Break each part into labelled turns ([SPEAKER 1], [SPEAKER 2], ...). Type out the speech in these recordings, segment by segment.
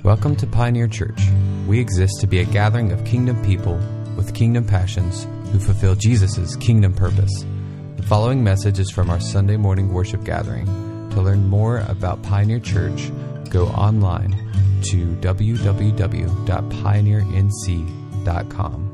[SPEAKER 1] Welcome to Pioneer Church. We exist to be a gathering of kingdom people with kingdom passions who fulfill Jesus' kingdom purpose. The following message is from our Sunday morning worship gathering. To learn more about Pioneer Church, go online to www.pioneernc.com.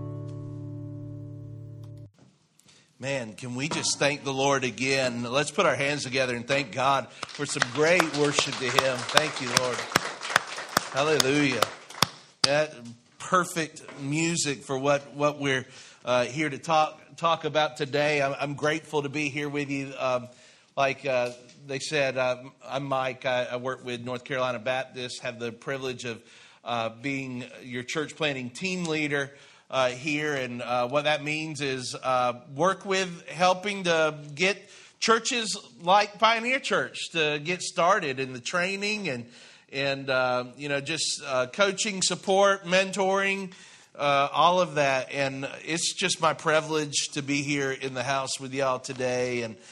[SPEAKER 2] Man, can we just thank the Lord again? Let's put our hands together and thank God for some great worship to Him. Thank you, Lord. Hallelujah. That perfect music for what we're here to talk about today. I'm grateful to be here with you. Like they said, I'm Mike. I work with North Carolina Baptist, have the privilege of being your church planting team leader here. And what that means is work with helping to get churches like Pioneer Church to get started in the training and just coaching, support, mentoring, all of that. And it's just my privilege to be here in the house with y'all today. And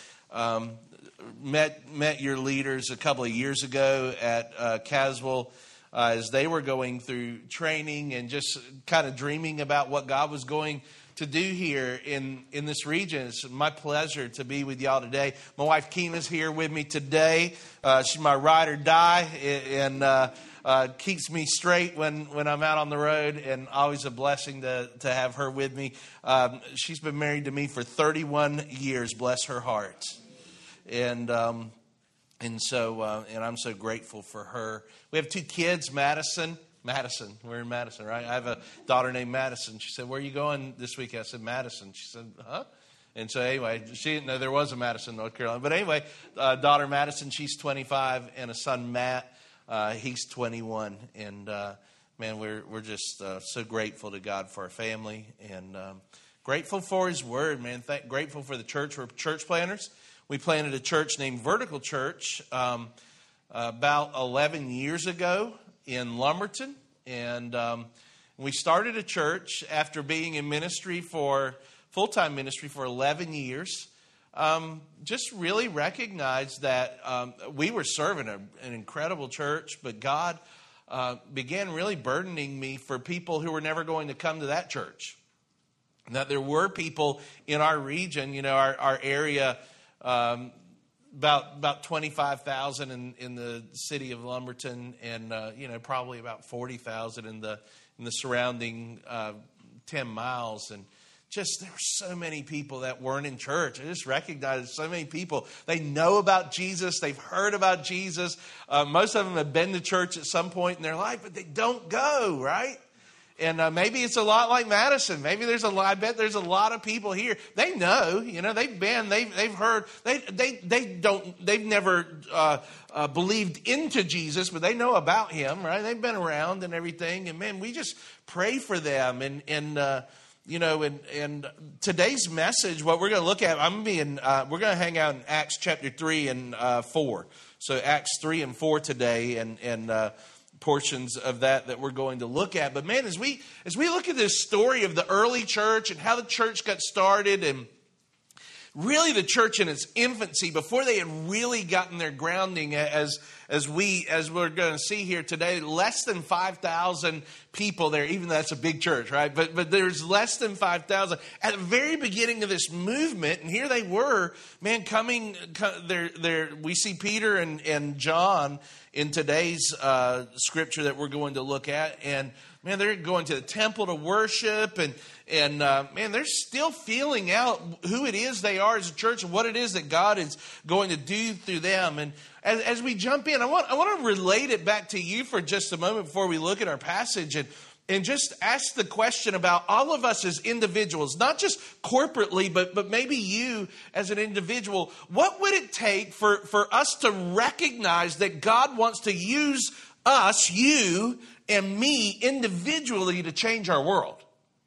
[SPEAKER 2] met your leaders a couple of years ago at Caswell as they were going through training and just kind of dreaming about what God was going to do here in this region. It's my pleasure to be with y'all today. My wife Keena's here with me today. She's my ride or die and keeps me straight when I'm out on the road, and always a blessing to have her with me. She's been married to me for 31 years, bless her heart. And I'm so grateful for her. We have two kids, Madison, we're in Madison, right? I have a daughter named Madison. She said, "Where are you going this week?" I said, "Madison." She said, "Huh?" And so anyway, she didn't know there was a Madison, North Carolina. But anyway, daughter Madison, she's 25, and a son, Matt, he's 21. And man, we're just so grateful to God for our family, and grateful for His Word, man. Grateful for the church. We're church planters. We planted a church named Vertical Church about 11 years ago in Lumberton, and we started a church after being in full-time ministry for 11 years. Just really recognized that we were serving an incredible church, but God began really burdening me for people who were never going to come to that church. And that there were people in our region, our area, about 25,000 in the city of Lumberton, and probably about 40,000 in the surrounding 10 miles. And just there were so many people that weren't in church. I just recognized so many people. They know about Jesus. They've heard about Jesus. Most of them have been to church at some point in their life, but they don't go, right? And maybe it's a lot like Madison. Maybe I bet there's a lot of people here. They know, they've been, they've heard, they've never believed into Jesus, but they know about Him, right? They've been around and everything. And man, we just pray for them. And today's message, what we're going to look at, we're going to hang out in Acts chapter 3 and 4. So Acts 3 and 4 today, and portions of that we're going to look at. But man, as we look at this story of the early church and how the church got started, and really the church in its infancy, before they had really gotten their grounding, as we're going to see here today, less than 5,000 people there. Even though that's a big church, right? But there's less than 5,000 at the very beginning of this movement, and here they were, man, coming. There we see Peter and John in today's scripture that we're going to look at, and man, they're going to the temple to worship, and man, they're still feeling out who it is they are as a church and what it is that God is going to do through them. And as we jump in, I want to relate it back to you for just a moment before we look at our passage, and just ask the question about all of us as individuals, not just corporately, but maybe you as an individual. What would it take for us to recognize that God wants to use us, you and me, individually to change our world?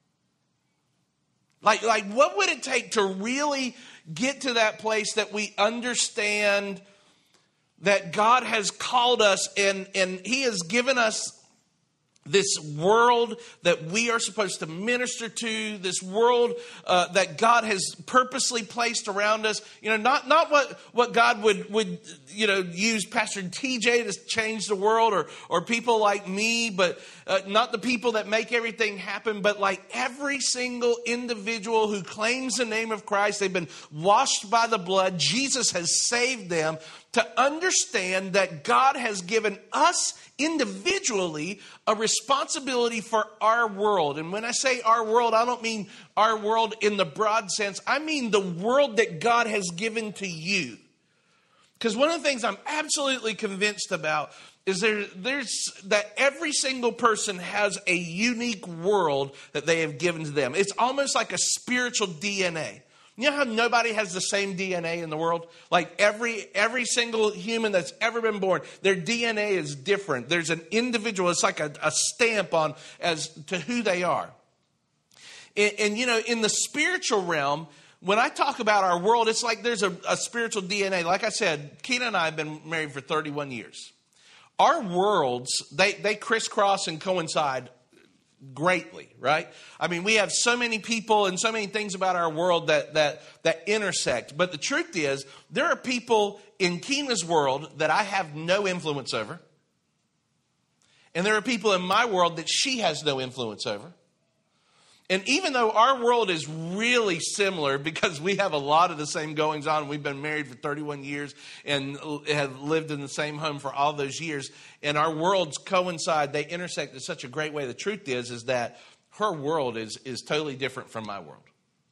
[SPEAKER 2] Like what would it take to really get to that place that we understand that God has called us and He has given us this world that we are supposed to minister to, this world that God has purposely placed around us. Not what God would use Pastor TJ to change the world or people like me, but not the people that make everything happen, but like every single individual who claims the name of Christ. They've been washed by the blood. Jesus has saved them, to understand that God has given us individually a responsibility for our world. And when I say our world, I don't mean our world in the broad sense. I mean the world that God has given to you. Because one of the things I'm absolutely convinced about is there's that every single person has a unique world that they have given to them. It's almost like a spiritual DNA. You know how nobody has the same DNA in the world? Like every single human that's ever been born, their DNA is different. There's an individual. It's like a stamp on as to who they are. And in the spiritual realm, when I talk about our world, it's like there's a spiritual DNA. Like I said, Keena and I have been married for 31 years. Our worlds, they crisscross and coincide greatly, right? I mean, we have so many people and so many things about our world that intersect. But the truth is, there are people in Keena's world that I have no influence over. And there are people in my world that she has no influence over. And even though our world is really similar because we have a lot of the same goings on, we've been married for 31 years and have lived in the same home for all those years, and our worlds coincide, they intersect in such a great way. The truth is that her world is totally different from my world.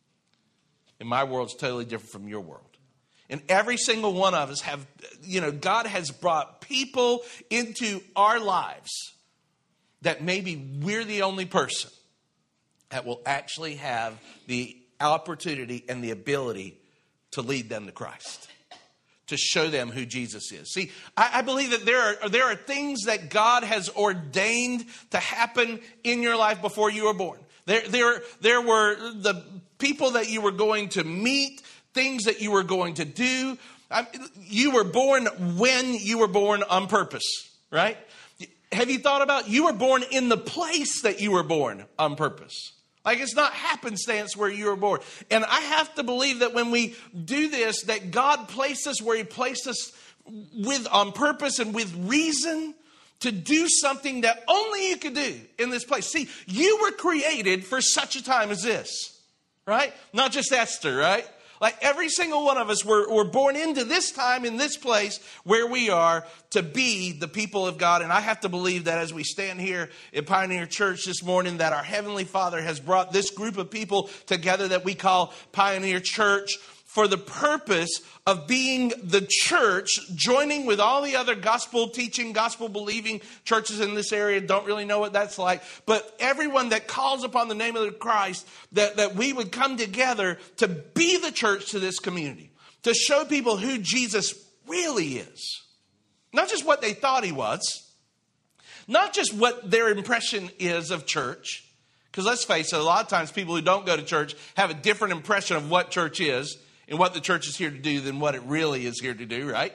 [SPEAKER 2] And my world's totally different from your world. And every single one of us have, God has brought people into our lives that maybe we're the only person that will actually have the opportunity and the ability to lead them to Christ, to show them who Jesus is. See, I believe that there are things that God has ordained to happen in your life before you were born. There were the people that you were going to meet, things that you were going to do. You were born when you were born on purpose, right? Have you thought about you were born in the place that you were born on purpose? Like it's not happenstance where you were born. And I have to believe that when we do this, that God placed us where he placed us on purpose and with reason to do something that only you could do in this place. See, you were created for such a time as this, right? Not just Esther, right? Like every single one of us were born into this time in this place where we are to be the people of God. And I have to believe that as we stand here at Pioneer Church this morning, that our Heavenly Father has brought this group of people together that we call Pioneer Church for the purpose of being the church, joining with all the other gospel teaching, gospel believing churches in this area. Don't really know what that's like. But everyone that calls upon the name of Christ, that we would come together to be the church to this community, to show people who Jesus really is. Not just what they thought he was, not just what their impression is of church. Because let's face it, a lot of times people who don't go to church have a different impression of what church is and what the church is here to do than what it really is here to do, right?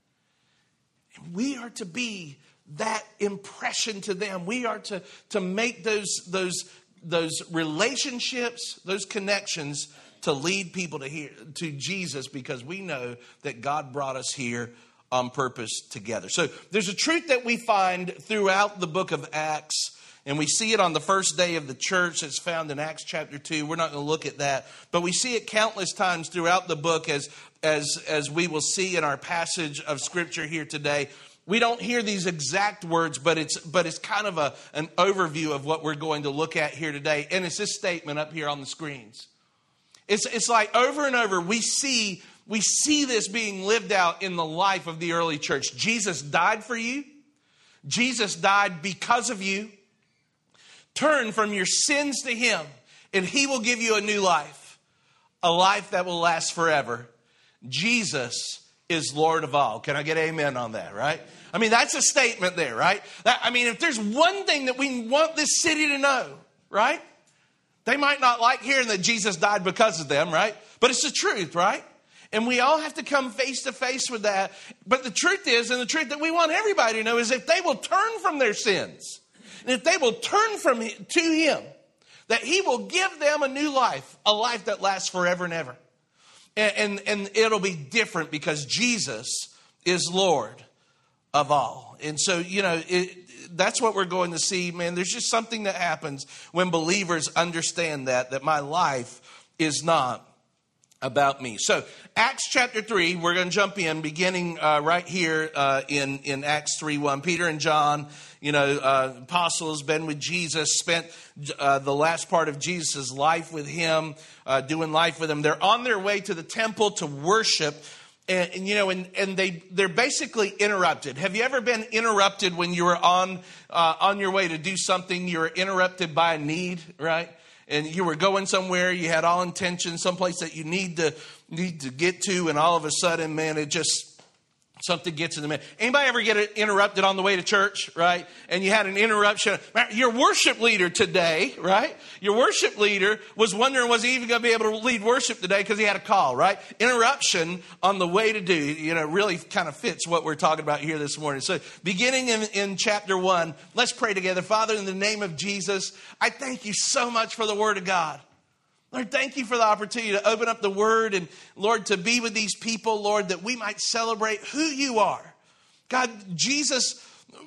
[SPEAKER 2] And we are to be that impression to them. We are to make those relationships, those connections to lead people to Jesus, because we know that God brought us here on purpose together. So there's a truth that we find throughout the book of Acts. And we see it on the first day of the church. It's found in Acts chapter 2. We're not going to look at that. But we see it countless times throughout the book as we will see in our passage of Scripture here today. We don't hear these exact words, but it's kind of an overview of what we're going to look at here today. And it's this statement up here on the screens. It's like over and over we see this being lived out in the life of the early church. Jesus died for you. Jesus died because of you. Turn from your sins to him, and he will give you a new life, a life that will last forever. Jesus is Lord of all. Can I get amen on that, right? I mean, that's a statement there, right? If there's one thing that we want this city to know, right? They might not like hearing that Jesus died because of them, right? But it's the truth, right? And we all have to come face to face with that. But the truth is, and the truth that we want everybody to know, is if they will turn from their sins, And if they will turn to him, that he will give them a new life, a life that lasts forever and ever. And it'll be different because Jesus is Lord of all. And so, that's what we're going to see, man. There's just something that happens when believers understand that my life is not about me. So Acts chapter 3, we're going to jump in beginning right here in Acts 3:1. Peter and John, apostles, been with Jesus, spent the last part of Jesus' life with him, doing life with him. They're on their way to the temple to worship. And they're basically interrupted. Have you ever been interrupted when you were on your way to do something? You were interrupted by a need, right? And you were going somewhere, you had all intentions, someplace that you need to get to, and all of a sudden, man, something gets in the middle. Anybody ever get interrupted on the way to church, right? And you had an interruption. Your worship leader today, right? Your worship leader was wondering, was he even going to be able to lead worship today because he had a call, right? Interruption on the way to do, really kind of fits what we're talking about here this morning. So beginning in chapter 1, let's pray together. Father, in the name of Jesus, I thank you so much for the word of God. Lord, thank you for the opportunity to open up the word and, Lord, to be with these people, Lord, that we might celebrate who you are. God, Jesus,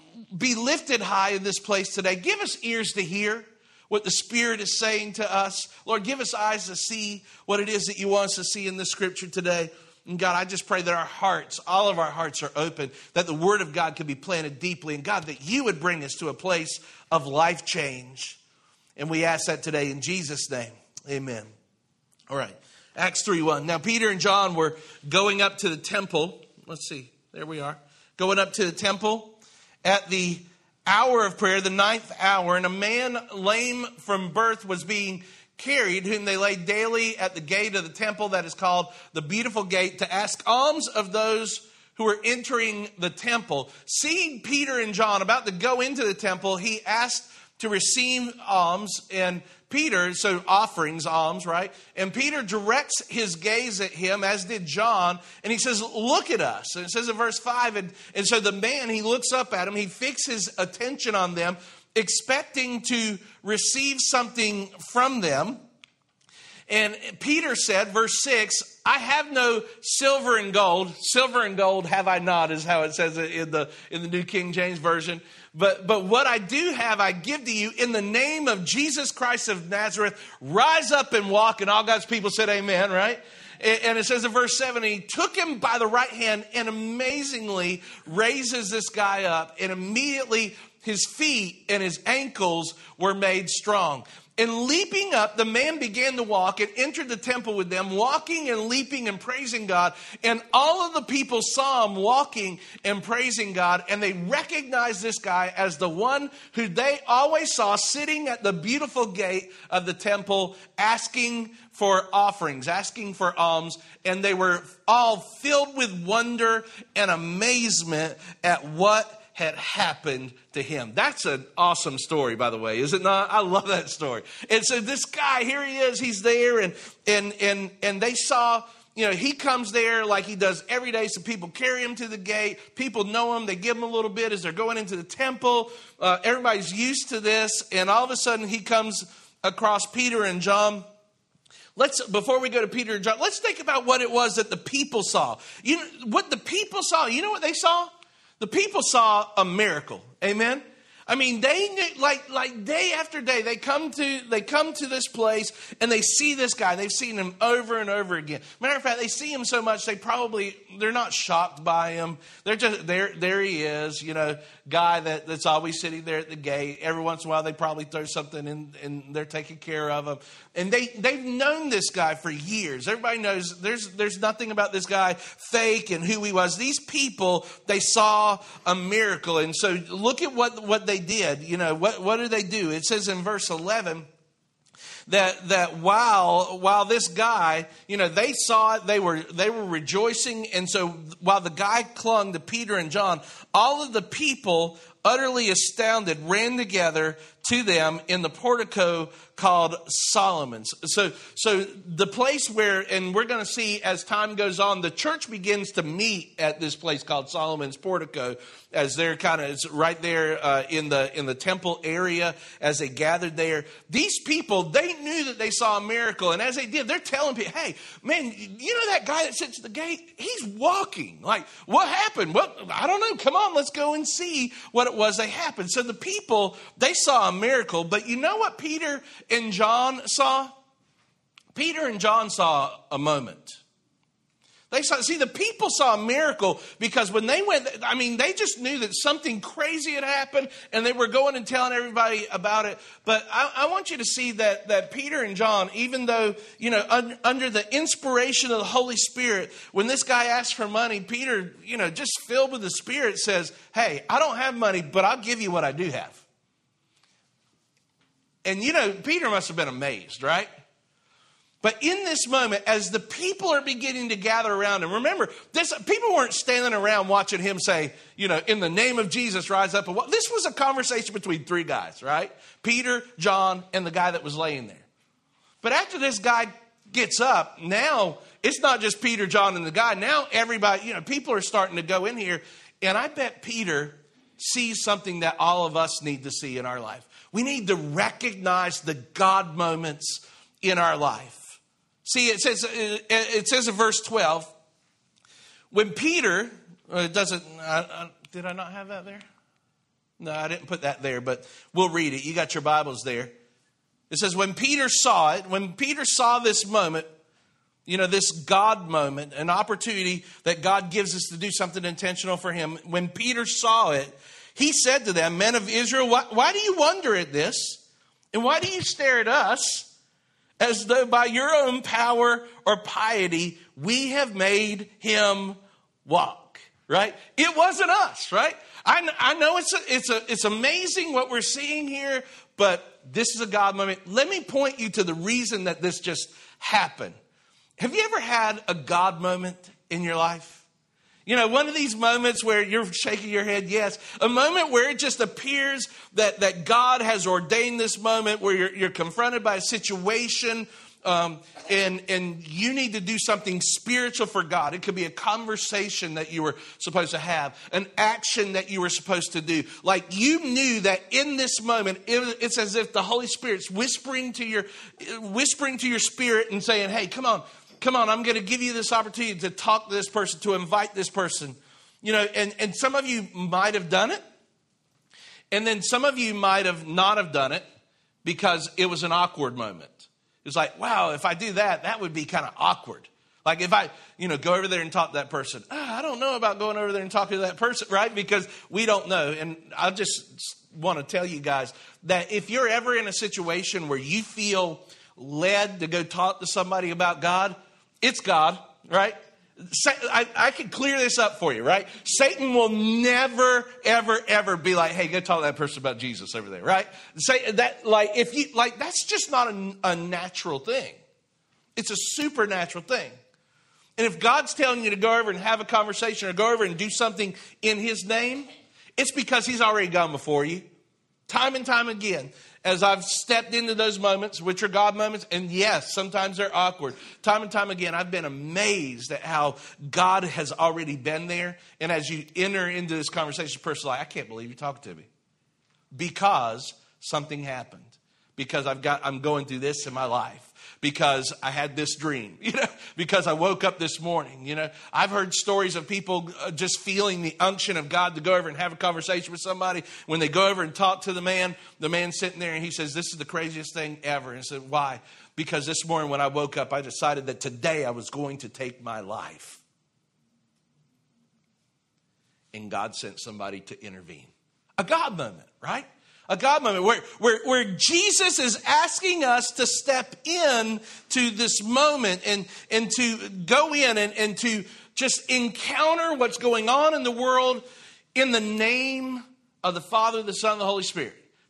[SPEAKER 2] be lifted high in this place today. Give us ears to hear what the Spirit is saying to us. Lord, give us eyes to see what it is that you want us to see in the scripture today. And God, I just pray that our hearts, all of our hearts are open, that the word of God can be planted deeply. And God, that you would bring us to a place of life change. And we ask that today in Jesus' name. Amen. All right. Acts 3:1. Now, Peter and John were going up to the temple. Let's see. There we are. Going up to the temple at the hour of prayer, the 9th hour. And a man lame from birth was being carried, whom they laid daily at the gate of the temple that is called the Beautiful Gate, to ask alms of those who were entering the temple. Seeing Peter and John about to go into the temple, he asked to receive alms, and Peter, so offerings, alms, right? And Peter directs his gaze at him, as did John, and he says, look at us. And it says in verse 5, and so the man, he looks up at him, he fixes attention on them, expecting to receive something from them. And Peter said, verse 6, I have no silver and gold. Silver and gold have I not, is how it says in the New King James Version. But what I do have, I give to you in the name of Jesus Christ of Nazareth. Rise up and walk. And all God's people said amen, right? And it says in verse 7, he took him by the right hand and amazingly raises this guy up. And immediately his feet and his ankles were made strong. And leaping up, the man began to walk and entered the temple with them, walking and leaping and praising God. And all of the people saw him walking and praising God. And they recognized this guy as the one who they always saw sitting at the beautiful gate of the temple, asking for offerings, asking for alms. And they were all filled with wonder and amazement at what had happened to him. That's an awesome story, by the way, is it not? I love that story. And so this guy, here he is, he's there, and they saw, he comes there like he does every day. So people carry him to the gate. People know him. They give him a little bit as they're going into the temple. Everybody's used to this. And all of a sudden he comes across Peter and John. Before we go to Peter and John, let's think about what it was that the people saw. What the people saw, you know what they saw? The people saw a miracle. Amen. I mean, they knew, like day after day, they come to this place and they see this guy. They've seen him over and over again. Matter of fact, they see him so much they're not shocked by him. They're just there he is, guy that's always sitting there at the gate. Every once in a while, they probably throw something in and they're taking care of him. And they've known this guy for years. Everybody knows there's nothing about this guy fake and who he was. These people, they saw a miracle. And so look at what they did. What did they do? It says in verse 11, that while this guy, they saw it, they were rejoicing. And so while the guy clung to Peter and John, all of the people, utterly astounded, ran together to them in the portico called Solomon's. So the place where, and we're going to see as time goes on, the church begins to meet at this place called Solomon's portico, as they're kind of right there in the temple area as they gathered there. These people, they knew that they saw a miracle, and as they did, they're telling people, "Hey, man, that guy that sits at the gate? He's walking. Like, what happened? What? I don't know. Come on, let's go and see what it was that happened." So the people, they saw a miracle, but you know what Peter and John saw? Peter and John saw a moment. The people saw a miracle because when they went, they just knew that something crazy had happened, and they were going and telling everybody about it. But I want you to see that Peter and John, even though, under the inspiration of the Holy Spirit, when this guy asked for money, Peter, just filled with the Spirit, says, "Hey, I don't have money, but I'll give you what I do have." And, Peter must have been amazed, right? But in this moment, as the people are beginning to gather around him, remember, people weren't standing around watching him say, "In the name of Jesus, rise up and walk." This was a conversation between three guys, right? Peter, John, and the guy that was laying there. But after this guy gets up, now it's not just Peter, John, and the guy. Now everybody, people are starting to go in here. And I bet Peter sees something that all of us need to see in our life. We need to recognize the God moments in our life. See, it says in verse 12, when Peter, did I not have that there? No, I didn't put that there, but we'll read it. You got your Bibles there. It says, when Peter saw this moment, this God moment, an opportunity that God gives us to do something intentional for him. When Peter saw it, he said to them, "Men of Israel, why do you wonder at this? And why do you stare at us? As though by your own power or piety, we have made him walk." Right? It wasn't us, right? I know it's amazing what we're seeing here, but this is a God moment. Let me point you to the reason that this just happened. Have you ever had a God moment in your life? One of these moments where you're shaking your head, yes. A moment where it just appears that God has ordained this moment where you're confronted by a situation and you need to do something spiritual for God. It could be a conversation that you were supposed to have, an action that you were supposed to do. Like you knew that in this moment, it's as if the Holy Spirit's whispering to your spirit and saying, "Hey, come on, I'm going to give you this opportunity to talk to this person, to invite this person." And some of you might have done it. And then some of you might have not have done it because it was an awkward moment. It's like, wow, if I do that, that would be kind of awkward. Like if I, go over there and talk to that person. I don't know about going over there and talking to that person, right? Because we don't know. And I just want to tell you guys that if you're ever in a situation where you feel led to go talk to somebody about God, it's God, right? I can clear this up for you, right? Satan will never, ever, ever be like, "Hey, go talk to that person about Jesus over there," right? Say that, that's just not a natural thing. It's a supernatural thing. And if God's telling you to go over and have a conversation or go over and do something in his name, it's because he's already gone before you. Time and time again, as I've stepped into those moments, which are God moments, and yes, sometimes they're awkward. Time and time again, I've been amazed at how God has already been there. And as you enter into this conversation, the person's like, "I can't believe you're talking to me." Because something happened. Because I'm going through this in my life. Because I had this dream, because I woke up this morning, I've heard stories of people just feeling the unction of God to go over and have a conversation with somebody. When they go over and talk to the man's sitting there and he says, "This is the craziest thing ever." And I said, "Why?" "Because this morning when I woke up, I decided that today I was going to take my life." And God sent somebody to intervene. A God moment, right? A God moment where Jesus is asking us to step in to this moment and to go in and to just encounter what's going on in the world in the name of the Father, the Son, and the Holy Spirit.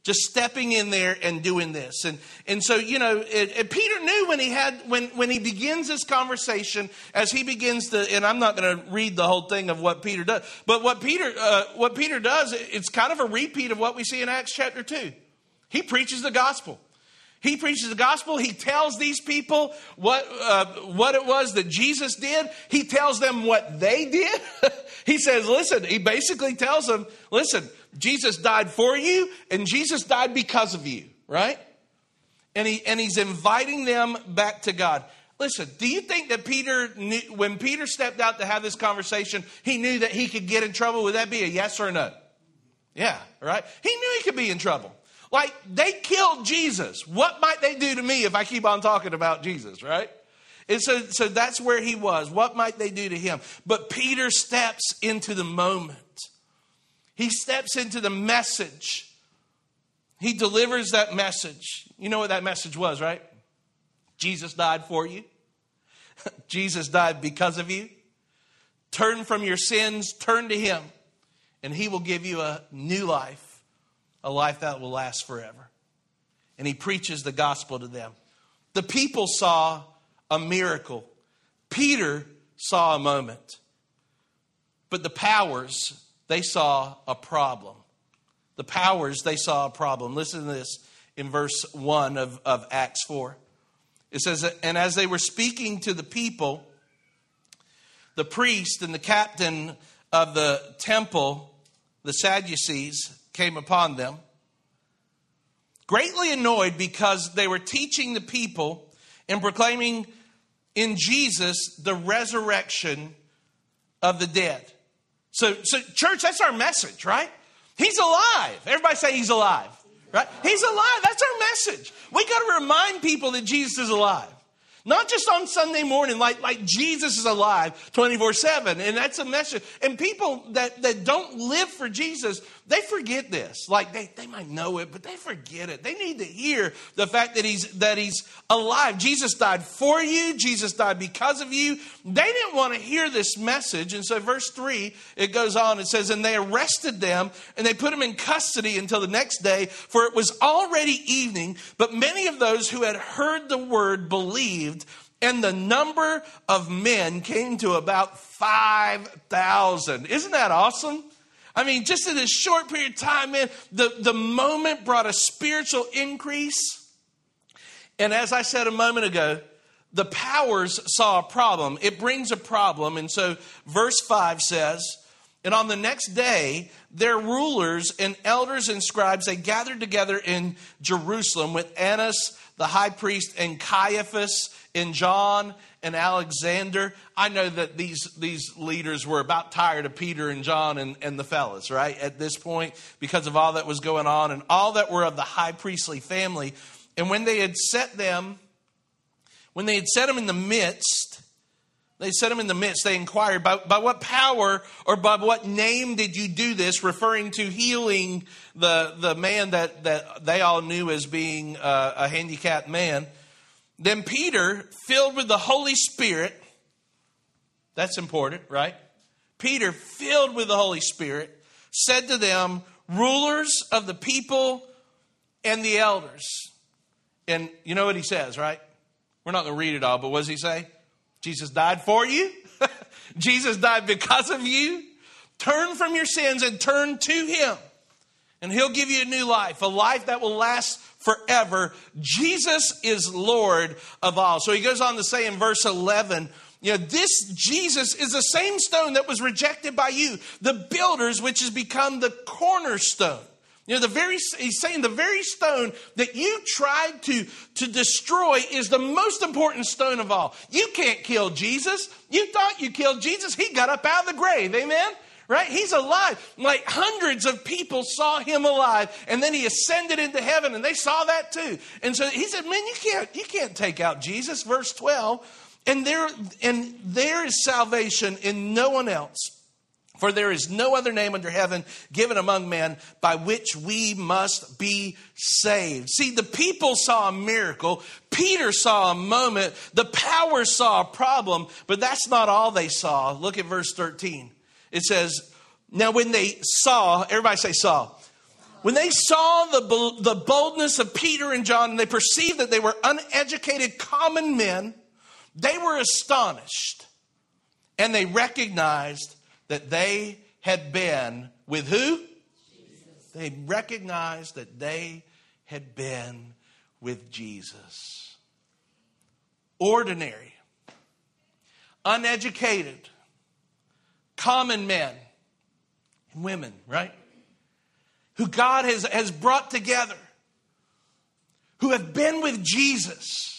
[SPEAKER 2] Just stepping in there and doing this. And so, Peter knew when he begins this conversation, as he begins to, and I'm not going to read the whole thing of what Peter does, but what Peter does, it's kind of a repeat of what we see in Acts chapter 2. He preaches the gospel. He preaches the gospel. He tells these people what it was that Jesus did. He tells them what they did. He says, listen, he basically tells them, listen, Jesus died for you and Jesus died because of you, right? And he's inviting them back to God. Listen, do you think that Peter knew, when Peter stepped out to have this conversation, he knew that he could get in trouble? Would that be a yes or a no? Yeah, right? He knew he could be in trouble. Like, they killed Jesus. What might they do to me if I keep on talking about Jesus, right? And so that's where he was. What might they do to him? But Peter steps into the moment. He steps into the message. He delivers that message. You know what that message was, right? Jesus died for you. Jesus died because of you. Turn from your sins, turn to him, and he will give you a new life, a life that will last forever. And he preaches the gospel to them. The people saw a miracle. Peter saw a moment. But the powers, they saw a problem. The powers, they saw a problem. Listen to this in verse 1 of Acts 4. It says, and as they were speaking to the people, the priest and the captain of the temple, the Sadducees, came upon them, greatly annoyed because they were teaching the people and proclaiming in Jesus the resurrection of the dead. So church, that's our message, right? He's alive. Everybody say he's alive, right? He's alive. That's our message. We got to remind people that Jesus is alive. Not just on Sunday morning, like Jesus is alive 24/7. And that's a message. And people that don't live for Jesus, they forget this. Like they might know it, but they forget it. They need to hear the fact that he's alive. Jesus died for you. Jesus died because of you. They didn't want to hear this message. And so verse 3, it goes on. It says, and they arrested them and they put them in custody until the next day, for it was already evening. But many of those who had heard the word believed, and the number of men came to about 5,000. Isn't that awesome? I mean, just in this short period of time, man, the moment brought a spiritual increase. And as I said a moment ago, the powers saw a problem. It brings a problem. And so verse 5 says, and on the next day, their rulers and elders and scribes, they gathered together in Jerusalem with Annas, the high priest, and Caiaphas, and John, and Alexander. I know that these leaders were about tired of Peter and John and the fellas, right? At this point, because of all that was going on and all that were of the high priestly family. And when they had set them in the midst, they inquired, by what power or by what name did you do this? Referring to healing the man that they all knew as being a handicapped man. Then Peter, filled with the Holy Spirit, that's important, right? Peter, filled with the Holy Spirit, said to them, rulers of the people and the elders. And you know what he says, right? We're not going to read it all, but what does he say? Jesus died for you. Jesus died because of you. Turn from your sins and turn to him. And he'll give you a new life, a life that will last forever. Jesus is Lord of all. So he goes on to say in verse 11, this Jesus is the same stone that was rejected by you, the builders, which has become the cornerstone. He's saying the very stone that you tried to destroy is the most important stone of all. You can't kill Jesus. You thought you killed Jesus. He got up out of the grave. Amen? Right? He's alive. Like hundreds of people saw him alive, and then he ascended into heaven, and they saw that too. And so he said, man, you can't take out Jesus. Verse 12, and there is salvation in no one else. For there is no other name under heaven given among men by which we must be saved. See, the people saw a miracle. Peter saw a moment. The power saw a problem. But that's not all they saw. Look at verse 13. It says, now when they saw, everybody say saw. When they saw the boldness of Peter and John, and they perceived that they were uneducated common men, they were astonished. And they recognized that they had been with who? Jesus. They recognized that they had been with Jesus. Ordinary, uneducated, common men and women, right? Who God has brought together, who have been with Jesus.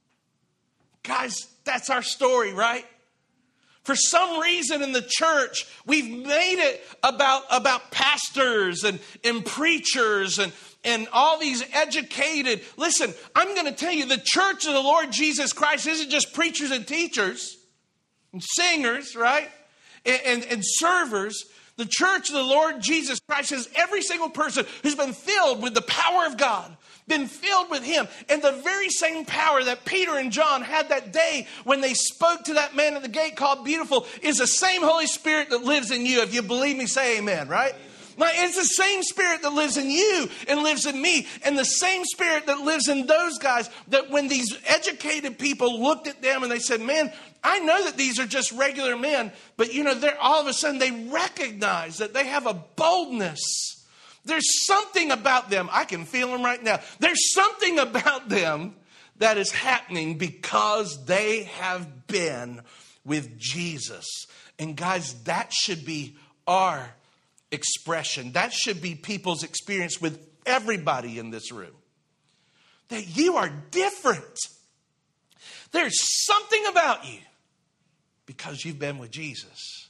[SPEAKER 2] Guys, that's our story, right? For some reason in the church, we've made it about pastors and preachers and all these educated. Listen, I'm going to tell you, the church of the Lord Jesus Christ isn't just preachers and teachers and singers, right? And servers. The church of the Lord Jesus Christ is every single person who's been filled with the power of God, been filled with Him. And the very same power that Peter and John had that day when they spoke to that man at the gate called Beautiful is the same Holy Spirit that lives in you. If you believe me, say amen, right? Like, it's the same Spirit that lives in you and lives in me. And the same Spirit that lives in those guys, that when these educated people looked at them and they said, man, I know that these are just regular men, but they're all of a sudden they recognize that they have a boldness. There's something about them. I can feel them right now. There's something about them that is happening because they have been with Jesus. And guys, that should be our expression. That should be people's experience with everybody in this room. That you are different. There's something about you because you've been with Jesus.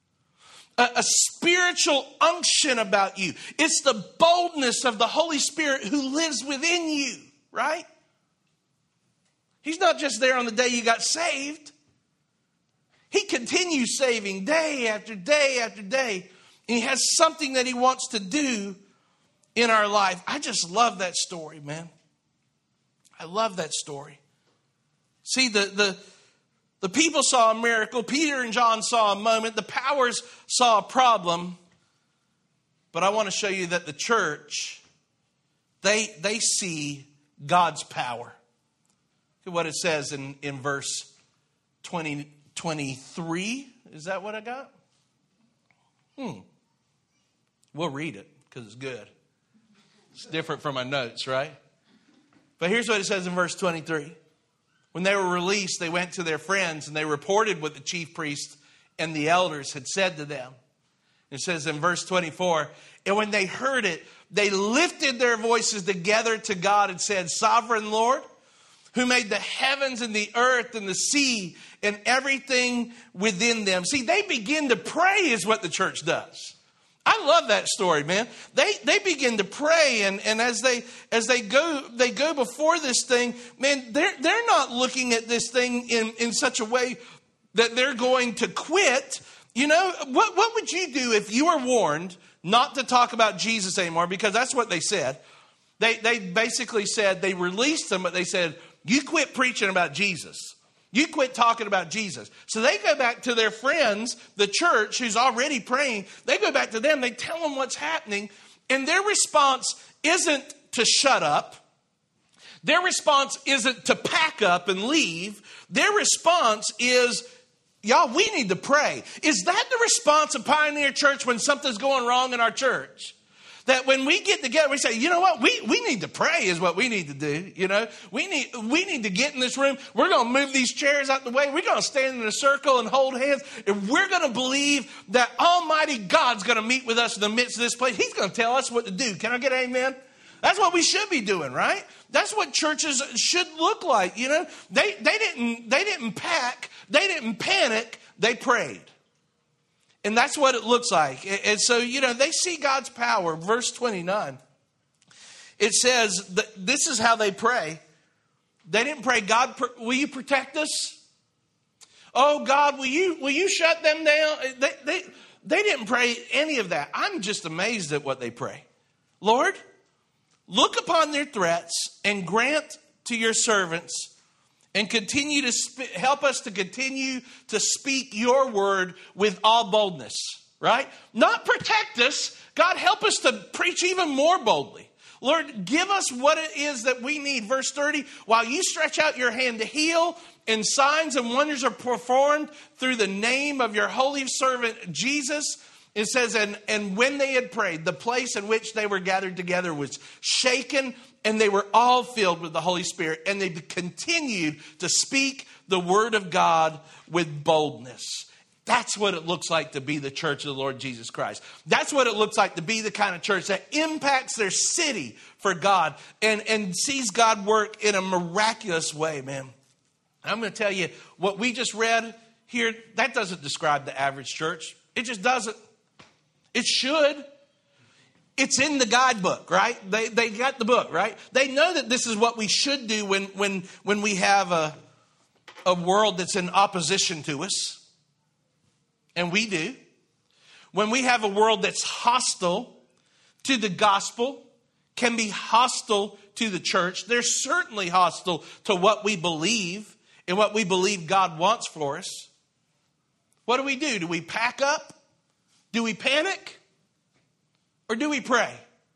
[SPEAKER 2] A spiritual unction about you. It's the boldness of the Holy Spirit who lives within you, right? He's not just there on the day you got saved. He continues saving day after day after day. And He has something that He wants to do in our life. I just love that story, man. I love that story. See, the people saw a miracle. Peter and John saw a moment. The powers saw a problem. But I want to show you that the church, they see God's power. Look at what it says in verse 23. Is that what I got? We'll read it because it's good. It's different from my notes, right? But here's what it says in verse 23. When they were released, they went to their friends and they reported what the chief priests and the elders had said to them. It says in verse 24, and when they heard it, they lifted their voices together to God and said, Sovereign Lord, who made the heavens and the earth and the sea and everything within them. See, they begin to pray is what the church does. I love that story, man. They begin to pray, and as they go before this thing, man, they're not looking at this thing in such a way that they're going to quit. What would you do if you were warned not to talk about Jesus anymore? Because that's what they said. They basically said, they released them, but they said, you quit preaching about Jesus. You quit talking about Jesus. So they go back to their friends, the church, who's already praying. They go back to them. They tell them what's happening. And their response isn't to shut up. Their response isn't to pack up and leave. Their response is, y'all, we need to pray. Is that the response of Pioneer Church when something's going wrong in our church? That when we get together, we say, you know what? We need to pray is what we need to do. We need to get in this room. We're going to move these chairs out the way. We're going to stand in a circle and hold hands. And we're going to believe that Almighty God's going to meet with us in the midst of this place. He's going to tell us what to do. Can I get an amen? That's what we should be doing, right? That's what churches should look like. They didn't pack. They didn't panic. They prayed. And that's what it looks like. And so, they see God's power. Verse 29, it says, this is how they pray. They didn't pray, God, will you protect us? Oh, God, will you shut them down? They didn't pray any of that. I'm just amazed at what they pray. Lord, look upon their threats and grant to your servants and continue to help us to continue to speak your word with all boldness. right? Not protect us. God, help us to preach even more boldly. Lord, give us what it is that we need. Verse 30, while you stretch out your hand to heal, and signs and wonders are performed through the name of your holy servant Jesus. It says, and when they had prayed, the place in which they were gathered together was shaken, and they were all filled with the Holy Spirit, and they continued to speak the word of God with boldness. That's what it looks like to be the church of the Lord Jesus Christ. That's what it looks like to be the kind of church that impacts their city for God and sees God work in a miraculous way, man. I'm going to tell you, what we just read here, that doesn't describe the average church. It just doesn't. It should. It's in the guidebook, right? They got the book, right? They know that this is what we should do when we have a world that's in opposition to us. And we do. When we have a world that's hostile to the gospel, can be hostile to the church. They're certainly hostile to what we believe and what we believe God wants for us. What do? Do we pack up? Do we panic? Or do we pray?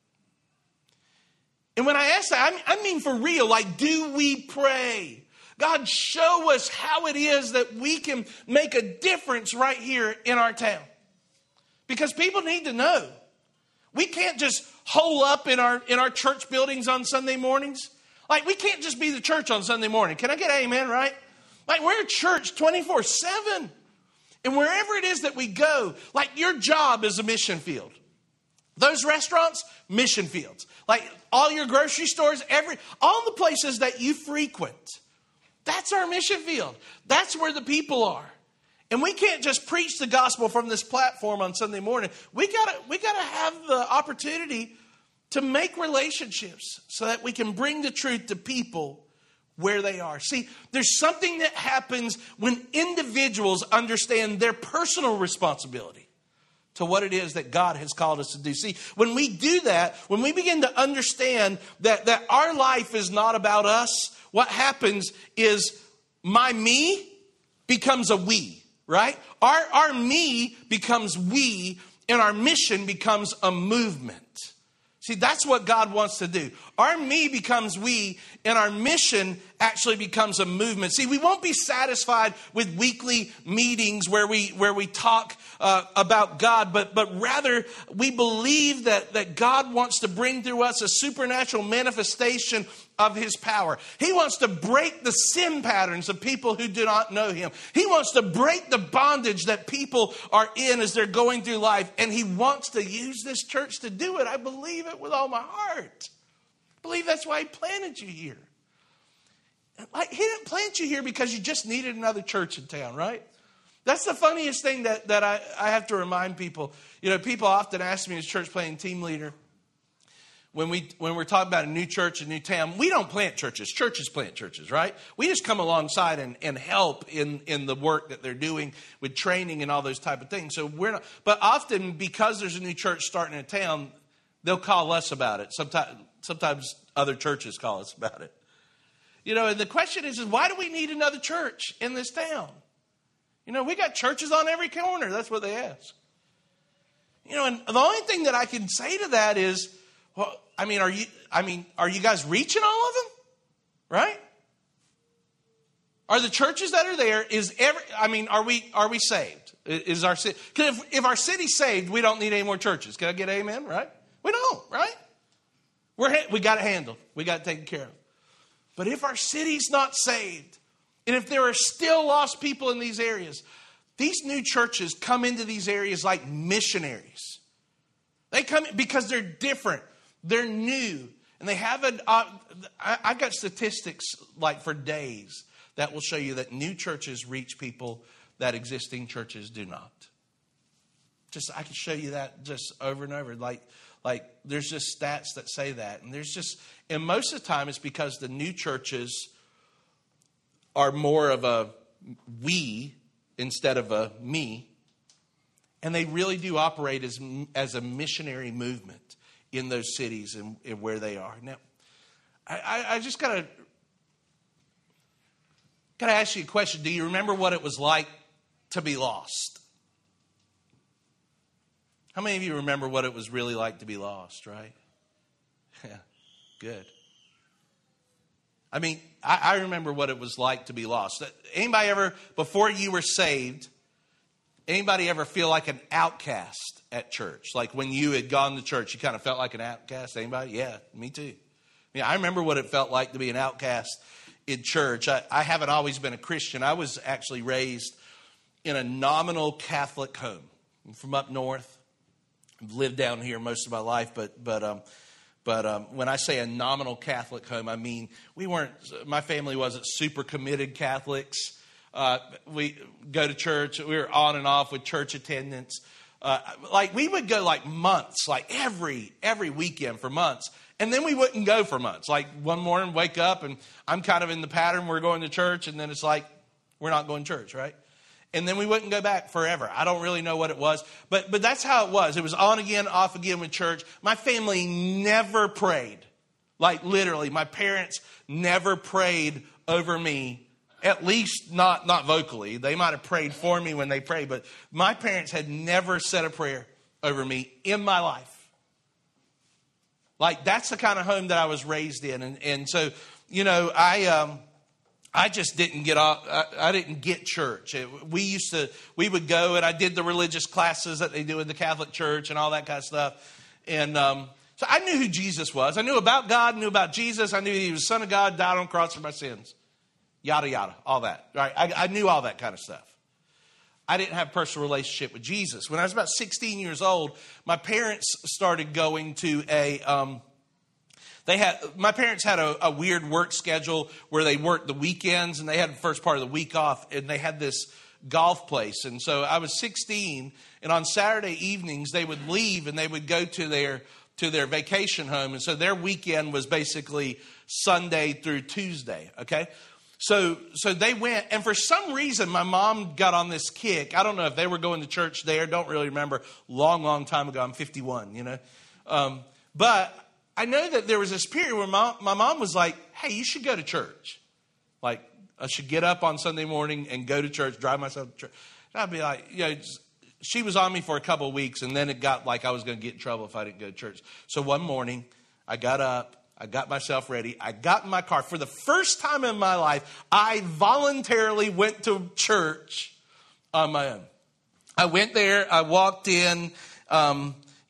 [SPEAKER 2] And when I ask that, I mean for real, like, do we pray? God, show us how it is that we can make a difference right here in our town. Because people need to know. We can't just hole up in our church buildings on Sunday mornings. Like, we can't just be the church on Sunday morning. Can I get an amen, right? Like, we're a church 24/7. And wherever it is that we go, like, your job is a mission field. Those restaurants, mission fields. Like, all your grocery stores, all the places that you frequent. That's our mission field. That's where the people are. And we can't just preach the gospel from this platform on Sunday morning. We gotta have the opportunity to make relationships so that we can bring the truth to people where they are. See, there's something that happens when individuals understand their personal responsibility to what it is that God has called us to do. See, when we do that, when we begin to understand that our life is not about us, what happens is my me becomes a we, right? Our me becomes we, and our mission becomes a movement. See, that's what God wants to do. Our me becomes we, and our mission actually becomes a movement. See, we won't be satisfied with weekly meetings where we talk about God, but rather we believe that God wants to bring through us a supernatural manifestation of his power. He wants to break the sin patterns of people who do not know him. He wants to break the bondage that people are in as they're going through life. And he wants to use this church to do it. I believe it with all my heart. I believe that's why he planted you here. Like, he didn't plant you here because you just needed another church in town, right? That's the funniest thing that I have to remind people. You know, people often ask me as church planting team leader, when we're talking about a new church, a new town, we don't plant churches. Churches plant churches, right? We just come alongside and help in the work that they're doing with training and all those type of things. So we're not, but often because there's a new church starting in a town, they'll call us about it. Sometimes other churches call us about it. You know, and the question is why do we need another church in this town? You know, we got churches on every corner. That's what they ask. You know, and the only thing that I can say to that is, well, are you guys reaching all of them? Right? Are the churches that are there, are we saved? Is our city? If our city's saved, we don't need any more churches. Can I get amen? Right? We don't, right? We got it handled. We got it taken care of. But if our city's not saved, and if there are still lost people in these areas, these new churches come into these areas like missionaries. They come because they're different. They're new. And they have I've got statistics like for days that will show you that new churches reach people that existing churches do not. I can show you that just over and over. Like there's just stats that say that. And most of the time it's because the new churches are more of a we instead of a me. And they really do operate as a missionary movement in those cities and where they are. Now, I just gotta ask you a question. Do you remember what it was like to be lost? How many of you remember what it was really like to be lost, right? Yeah, good. I mean, I remember what it was like to be lost. Anybody ever, before you were saved, anybody ever feel like an outcast at church? Like when you had gone to church, you kind of felt like an outcast? Anybody? Yeah, me too. Yeah, I remember what it felt like to be an outcast in church. I haven't always been a Christian. I was actually raised in a nominal Catholic home. I'm from up north. I've lived down here most of my life, but when I say a nominal Catholic home, I mean my family wasn't super committed Catholics. We go to church. We were on and off with church attendance. Like we would go like months, like every weekend for months. And then we wouldn't go for months. Like one morning, wake up and I'm kind of in the pattern. We're going to church and then it's like, we're not going to church, right? And then we wouldn't go back forever. I don't really know what it was. But that's how it was. It was on again, off again with church. My family never prayed. Like literally, my parents never prayed over me. At least not vocally. They might have prayed for me when they prayed. But my parents had never said a prayer over me in my life. Like that's the kind of home that I was raised in. And so, you know, I just didn't get off. I didn't get church. We would go and I did the religious classes that they do in the Catholic Church and all that kind of stuff. And so I knew who Jesus was. I knew about God, knew about Jesus. I knew he was the Son of God, died on the cross for my sins. Yada, yada, all that. Right? I knew all that kind of stuff. I didn't have a personal relationship with Jesus. When I was about 16 years old, my parents started going to my parents had a weird work schedule where they worked the weekends and they had the first part of the week off, and they had this golf place. And so I was 16, and on Saturday evenings they would leave and they would go to their vacation home. And so their weekend was basically Sunday through Tuesday, okay? So they went, and for some reason, my mom got on this kick. I don't know if they were going to church there. Don't really remember. Long time ago. I'm 51, you know. But I know that there was this period where my mom was like, hey, you should go to church. Like, I should get up on Sunday morning and go to church, drive myself to church. And I'd be like, you know, she was on me for a couple of weeks, and then it got like I was going to get in trouble if I didn't go to church. So one morning, I got up. I got myself ready. I got in my car. For the first time in my life, I voluntarily went to church on my own. I went there. I walked in. I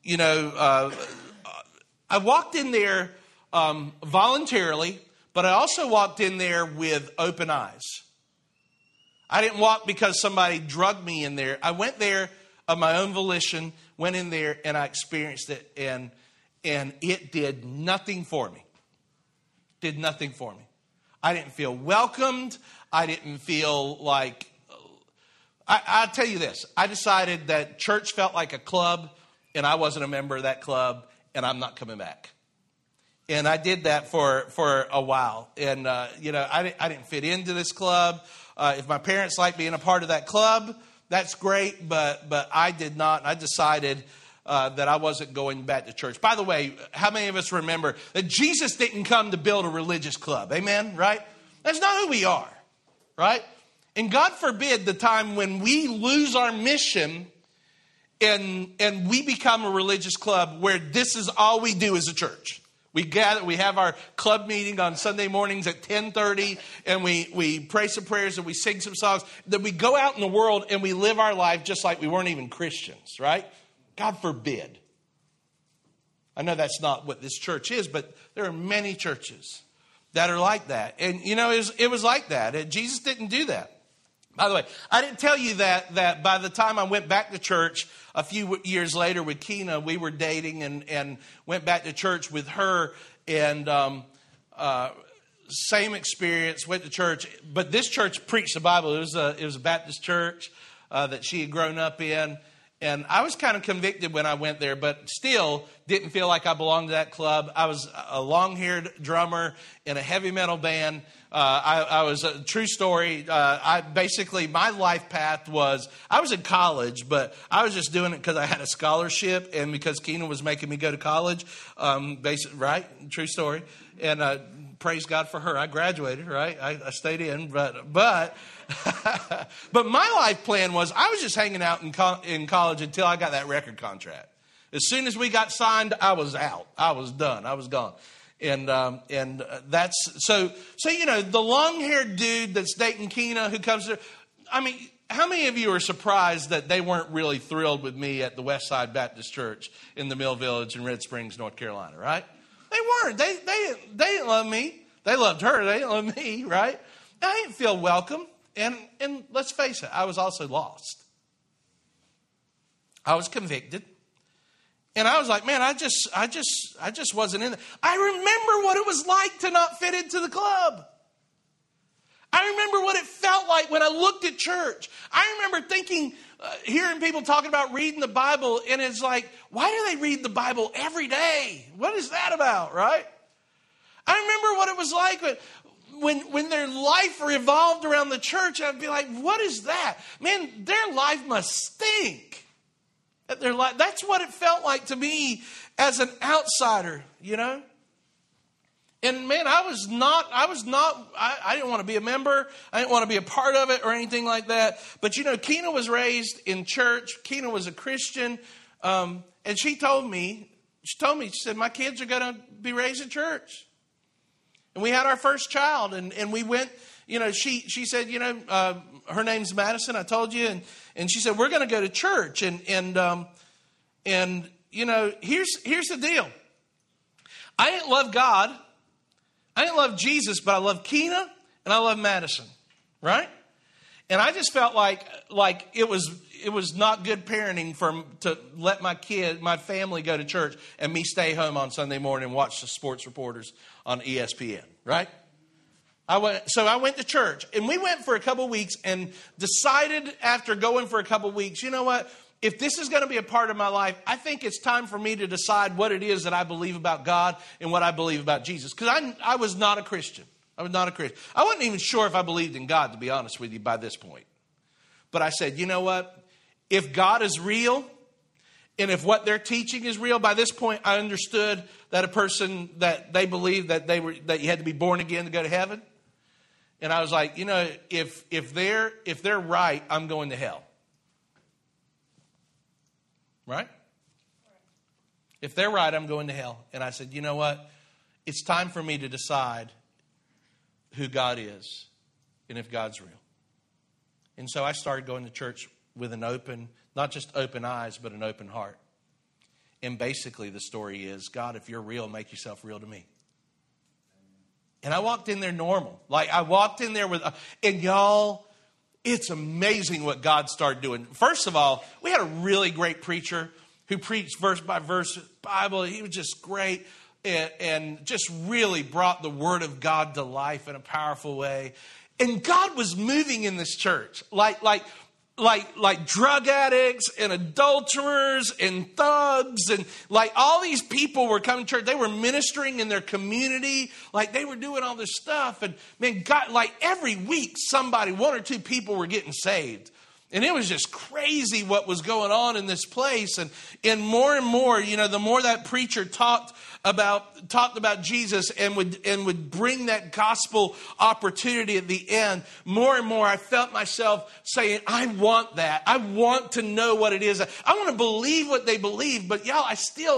[SPEAKER 2] walked in there voluntarily, but I also walked in there with open eyes. I didn't walk because somebody drugged me in there. I went there of my own volition, went in there, and I experienced it, and it did nothing for me. Did nothing for me. I didn't feel welcomed. I didn't feel like... I'll tell you this. I decided that church felt like a club, and I wasn't a member of that club, and I'm not coming back. And I did that for a while. And, I didn't fit into this club. If my parents liked being a part of that club, that's great, but I did not. I decided... that I wasn't going back to church. By the way, how many of us remember that Jesus didn't come to build a religious club? Amen, right? That's not who we are, right? And God forbid the time when we lose our mission and we become a religious club where this is all we do as a church. We gather, we have our club meeting on Sunday mornings at 10:30, and we pray some prayers and we sing some songs. That we go out in the world and we live our life just like we weren't even Christians, right? God forbid. I know that's not what this church is, but there are many churches that are like that. And, you know, it was like that. Jesus didn't do that. By the way, I didn't tell you that by the time I went back to church a few years later with Keena, we were dating and went back to church with her. And same experience, went to church. But this church preached the Bible. It was a Baptist church that she had grown up in. And I was kind of convicted when I went there, but still didn't feel like I belonged to that club. I was a long-haired drummer in a heavy metal band. I was a true story. My life path was, I was in college, but I was just doing it because I had a scholarship and because Keena was making me go to college. Right? True story. And praise God for her. I graduated, right? I stayed in, but my life plan was I was just hanging out in college until I got that record contract. As soon as we got signed, I was out. I was done. I was gone. And that's so the long-haired dude that's dating Keena who comes there. I mean, how many of you are surprised that they weren't really thrilled with me at the Westside Baptist Church in the Mill Village in Red Springs, North Carolina, right? They weren't. They didn't love me. They loved her. They didn't love me, right? I didn't feel welcome. And let's face it, I was also lost. I was convicted. And I was like, man, I just wasn't in there. I remember what it was like to not fit into the club. I remember what it felt like when I looked at church. I remember thinking, hearing people talking about reading the Bible, and it's like, why do they read the Bible every day? What is that about, right? I remember what it was like when their life revolved around the church. I'd be like, what is that? Man, their life must stink. That's what it felt like to me as an outsider, you know? And man, I didn't want to be a member. I didn't want to be a part of it or anything like that. But Keena was raised in church. Keena was a Christian. And she told me, she said, my kids are going to be raised in church. And we had our first child and we went, she said, her name's Madison, I told you. And she said, we're going to go to church. And here's the deal. I didn't love God. I didn't love Jesus, but I love Keena and I love Madison, right? And I just felt like it was not good parenting to let my family go to church and me stay home on Sunday morning and watch the sports reporters on ESPN, right? I went to church, and we went for a couple weeks and decided after going for a couple weeks, you know what? If this is going to be a part of my life, I think it's time for me to decide what it is that I believe about God and what I believe about Jesus. Because I was not a Christian. I was not a Christian. I wasn't even sure if I believed in God, to be honest with you, by this point. But I said, you know what? If God is real, and if what they're teaching is real, by this point I understood that a person that they believed that you had to be born again to go to heaven. And I was like, if they're right, I'm going to hell. Right? If they're right, I'm going to hell. And I said, you know what? It's time for me to decide who God is and if God's real. And so I started going to church with an open, not just open eyes, but an open heart. And basically the story is, God, if you're real, make yourself real to me. And I walked in there normal. Like I walked in there and y'all, it's amazing what God started doing. First of all, we had a really great preacher who preached verse by verse Bible. He was just great and just really brought the word of God to life in a powerful way. And God was moving in this church like drug addicts and adulterers and thugs and like all these people were coming to church. They were ministering in their community. Like they were doing all this stuff. And man, God, like every week, one or two people were getting saved. And it was just crazy what was going on in this place. And more, the more that preacher talked about Jesus and would bring that gospel opportunity at the end, more and more I felt myself saying, I want that. I want to know what it is. I want to believe what they believe. But y'all, I still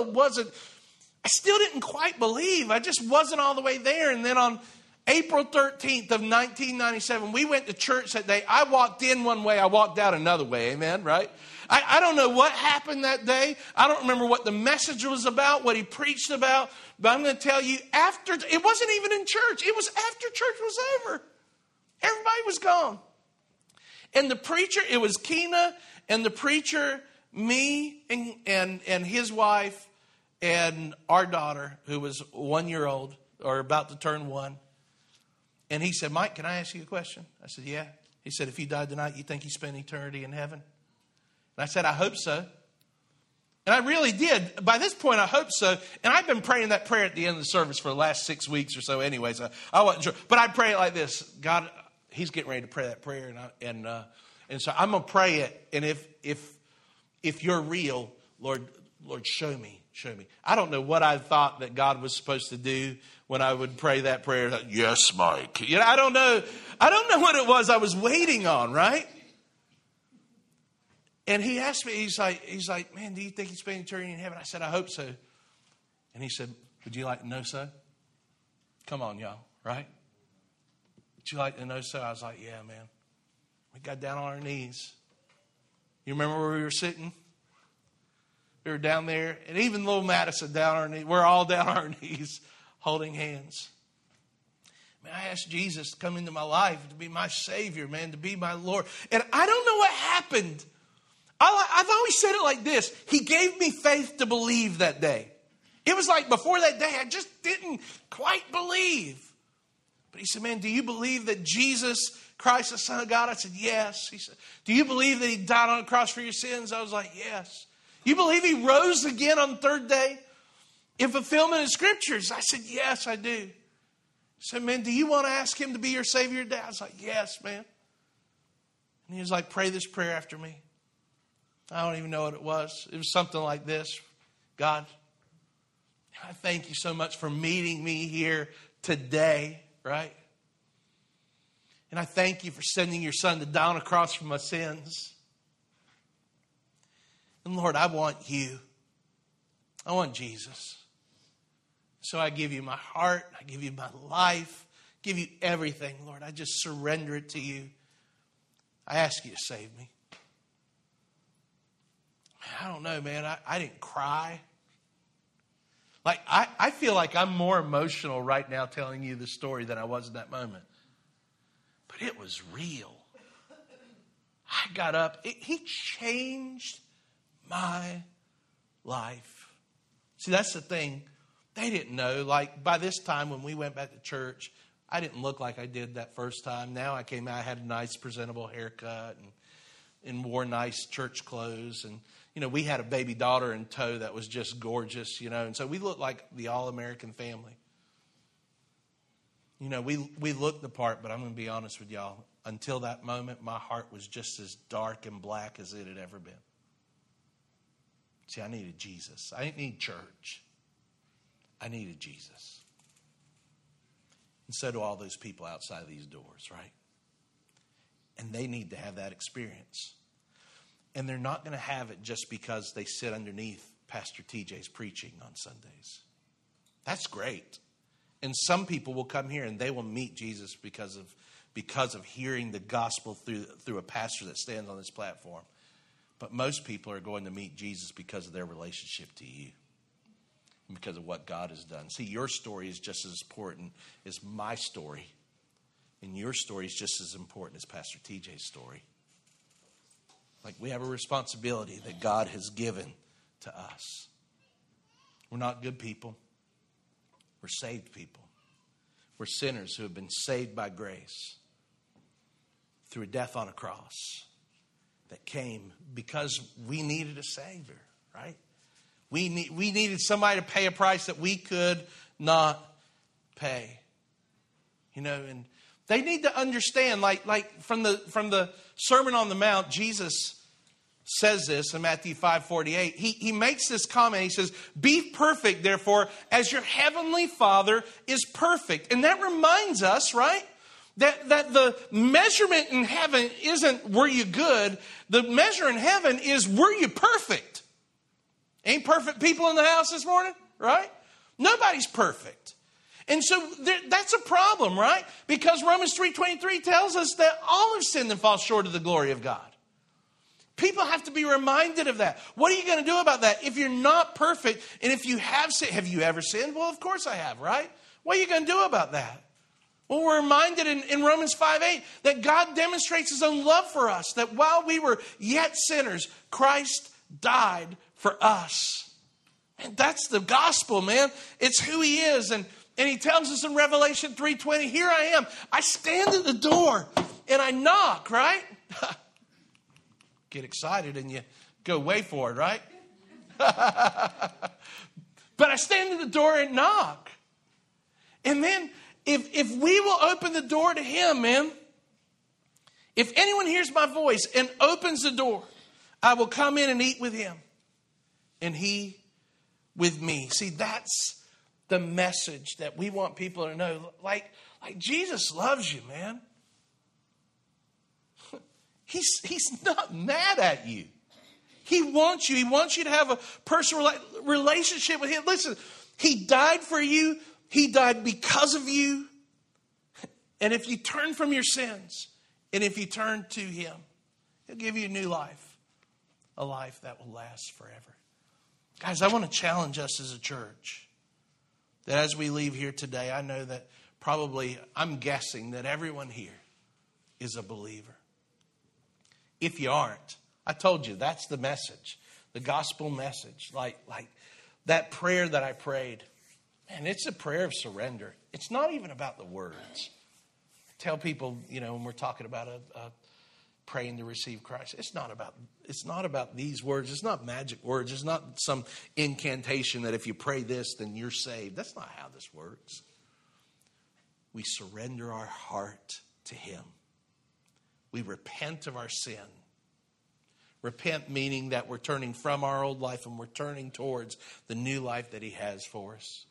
[SPEAKER 2] didn't quite believe. I just wasn't all the way there. And then on April 13th of 1997, we went to church that day. I walked in one way, I walked out another way. Amen, right? I don't know what happened that day. I don't remember what the message was about, what he preached about. But I'm going to tell you, it wasn't even in church. It was after church was over. Everybody was gone. And the preacher, it was Keena and the preacher, me and his wife and our daughter, who was 1 year old or about to turn 1. And he said, Mike, can I ask you a question? I said, yeah. He said, if you died tonight, you think you spend eternity in heaven? And I said, I hope so. And I really did. By this point, I hope so. And I've been praying that prayer at the end of the service for the last 6 weeks or so anyway. So I wasn't sure. But I pray it like this. God, he's getting ready to pray that prayer. And so I'm going to pray it. And if you're real, Lord, show me. I don't know what I thought that God was supposed to do when I would pray that prayer. Like, yes, Mike. I don't know what it was I was waiting on, right? And he asked me, he's like, man, do you think he's spending eternity in heaven? I said, I hope so. And he said, would you like to know so? Come on, y'all, right? Would you like to know so? I was like, yeah, man. We got down on our knees. You remember where we were sitting? We were down there. And even little Madison down on our knees. We're all down on our knees holding hands. Man, I asked Jesus to come into my life, to be my Savior, man, to be my Lord. And I don't know what happened. I've always said it like this. He gave me faith to believe that day. It was like before that day, I just didn't quite believe. But he said, man, do you believe that Jesus Christ, the Son of God? I said, yes. He said, do you believe that he died on the cross for your sins? I was like, yes. You believe he rose again on the third day in fulfillment of Scriptures? I said, yes, I do. He said, man, do you want to ask him to be your Savior today? I was like, yes, man. And he was like, pray this prayer after me. I don't even know what it was. It was something like this. God, I thank you so much for meeting me here today, right? And I thank you for sending your Son to die on a cross for my sins. And Lord, I want you. I want Jesus. So I give you my heart. I give you my life. I give you everything, Lord. I just surrender it to you. I ask you to save me. I don't know, man. I didn't cry. Like, I feel like I'm more emotional right now telling you the story than I was in that moment. But it was real. I got up. He changed my life. See, that's the thing. They didn't know. Like, by this time when we went back to church, I didn't look like I did that first time. Now I came out, I had a nice, presentable haircut and wore nice church clothes. And, you know, we had a baby daughter in tow that was just gorgeous, you know. And so we looked like the all-American family. You know, we looked the part, but I'm going to be honest with y'all. Until that moment, my heart was just as dark and black as it had ever been. See, I needed Jesus. I didn't need church. I needed Jesus. And so do all those people outside of these doors, right? And they need to have that experience. And they're not going to have it just because they sit underneath Pastor TJ's preaching on Sundays. That's great. And some people will come here and they will meet Jesus because of hearing the gospel through a pastor that stands on this platform. But most people are going to meet Jesus because of their relationship to you. And because of what God has done. See, your story is just as important as my story. And your story is just as important as Pastor TJ's story. Like, we have a responsibility that God has given to us. We're not good people. We're saved people. We're sinners who have been saved by grace through a death on a cross that came because we needed a Savior, right? We needed somebody to pay a price that we could not pay. You know, and they need to understand, like from the Sermon on the Mount, Jesus says this in Matthew 5:48. He makes this comment. He says, be perfect, therefore, as your heavenly Father is perfect. And that reminds us, right, that the measurement in heaven isn't were you good. The measure in heaven is were you perfect. Ain't perfect people in the house this morning, right? Nobody's perfect. And so that's a problem, right? Because Romans 3:23 tells us that all have sinned and fall short of the glory of God. People have to be reminded of that. What are you going to do about that? If you're not perfect, and if you have sinned, have you ever sinned? Well, of course I have, right? What are you going to do about that? Well, we're reminded in Romans 5:8 that God demonstrates his own love for us, that while we were yet sinners, Christ died for us. And that's the gospel, man. It's who he is. And he tells us in Revelation 3:20, here I am. I stand at the door and I knock, right? Get excited and you go wait for it, right? But I stand at the door and knock. And then if we will open the door to him, man, if anyone hears my voice and opens the door, I will come in and eat with him and he with me. See, that's the message that we want people to know. Like Jesus loves you, man. He's not mad at you. He wants you. He wants you to have a personal relationship with Him. Listen, He died for you. He died because of you. And if you turn from your sins, and if you turn to Him, He'll give you a new life. A life that will last forever. Guys, I want to challenge us as a church that as we leave here today, I know that probably, I'm guessing that everyone here is a believer. If you aren't, I told you, that's the message. The gospel message. Like that prayer that I prayed. Man, it's a prayer of surrender. It's not even about the words. I tell people, when we're talking about praying to receive Christ, it's not about these words. It's not magic words. It's not some incantation that if you pray this, then you're saved. That's not how this works. We surrender our heart to Him. We repent of our sin. Repent meaning that we're turning from our old life and we're turning towards the new life that He has for us.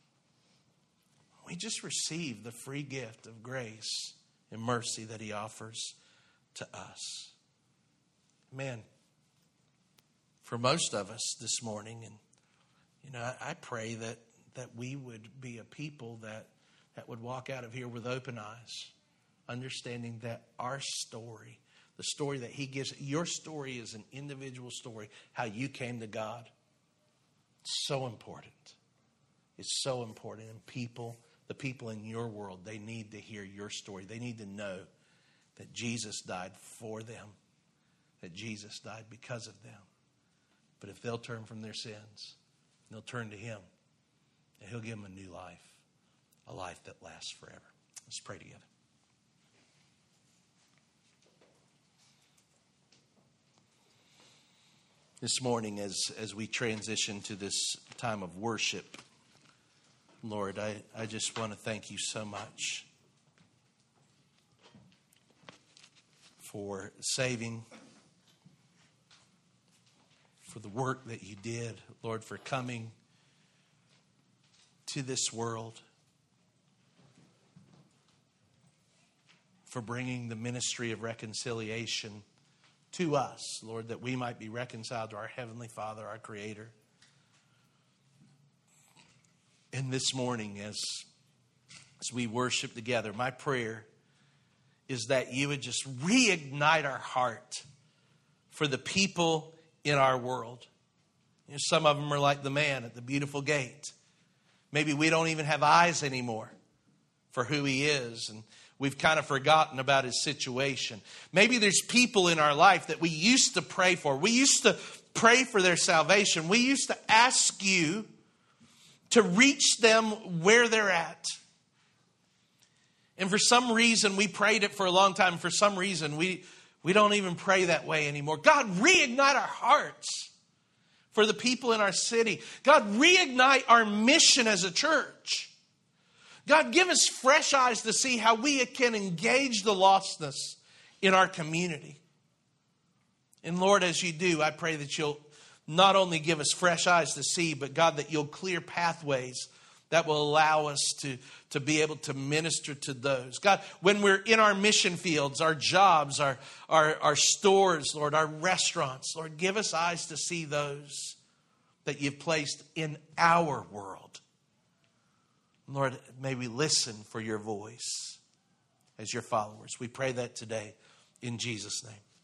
[SPEAKER 2] We just receive the free gift of grace and mercy that He offers to us. Man, for most of us this morning, and I pray that we would be a people that would walk out of here with open eyes, understanding that our story, the story that He gives, your story is an individual story, how you came to God. It's so important. It's so important. And the people in your world, they need to hear your story. They need to know that Jesus died for them, that Jesus died because of them. But if they'll turn from their sins, they'll turn to Him, and He'll give them a new life, a life that lasts forever. Let's pray together. This morning, as we transition to this time of worship, Lord, I just want to thank You so much for saving, for the work that You did, Lord, for coming to this world, for bringing the ministry of reconciliation to us, Lord, that we might be reconciled to our Heavenly Father, our Creator. And this morning, as we worship together, my prayer is that You would just reignite our heart for the people in our world. Some of them are like the man at the beautiful gate. Maybe we don't even have eyes anymore for who he is, and we've kind of forgotten about his situation. Maybe there's people in our life that we used to pray for. We used to pray for their salvation. We used to ask You to reach them where they're at. And for some reason, we prayed it for a long time. For some reason, we don't even pray that way anymore. God, reignite our hearts for the people in our city. God, reignite our mission as a church. God, give us fresh eyes to see how we can engage the lostness in our community. And Lord, as You do, I pray that You'll not only give us fresh eyes to see, but God, that You'll clear pathways that will allow us to be able to minister to those. God, when we're in our mission fields, our jobs, our stores, Lord, our restaurants, Lord, give us eyes to see those that You've placed in our world. Lord, may we listen for Your voice as Your followers. We pray that today in Jesus' name.